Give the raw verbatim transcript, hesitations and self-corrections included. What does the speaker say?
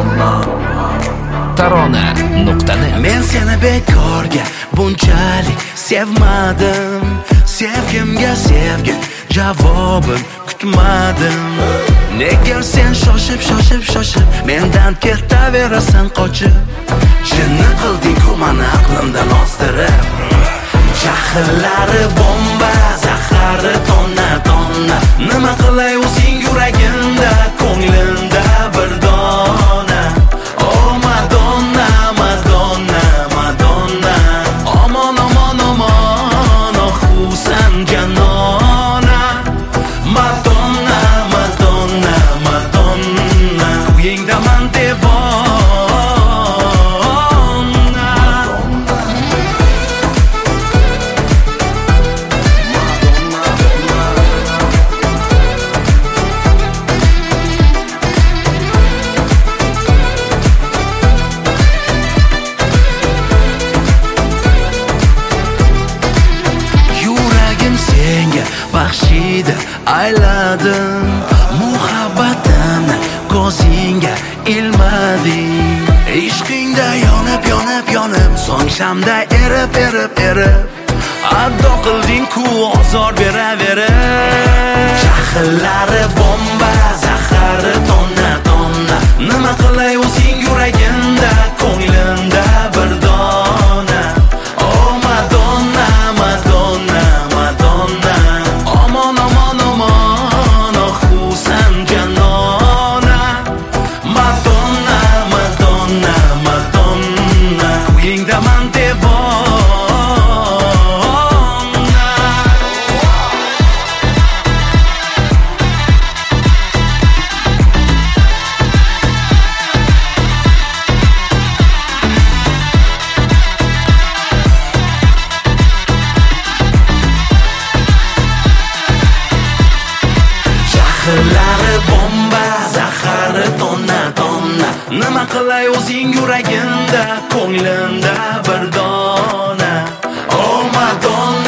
Tarona nuqta net. Men seni bekorga bunchalik sevmadim. Sevgimga sevgi javobim kutmadim. Nega sen shoshib shoshib shoshib mendan ketaverasan qochib? Jinni qilding-ku mani aqlimdan ozdirib. Jahllari bomba, zahari tonna tonna. Nima qilay o'zing yuragimda, ko'nglimda bir dona. Oh Madonna, Madonna, Madonna. Aman aman aman, oh Husan janona. Madonna, Madonna, Madonna. Uyingdaman devona. Baxshida ayladim muhabbatimni, ko'zingga ilmading. Ishqingda yonib yonib yonib, so'ng shamda erib erib erib, addo qilding-ku ozor beraverib. Jahllari bomba, zahari tonna tonna. Nima qilay o'zing yuragimda, ko'nglimda bir dona. Oh Madonna, Madonna, Madonna. Aman aman aman, oh Husan janona. Madonna, Madonna, Madonna. Uyingdaman devona. Jahllari bomba, zahari tonna tonna. Nima qilay o'zing yuragimda, ko'nglimda bir dona. Oh Madonna.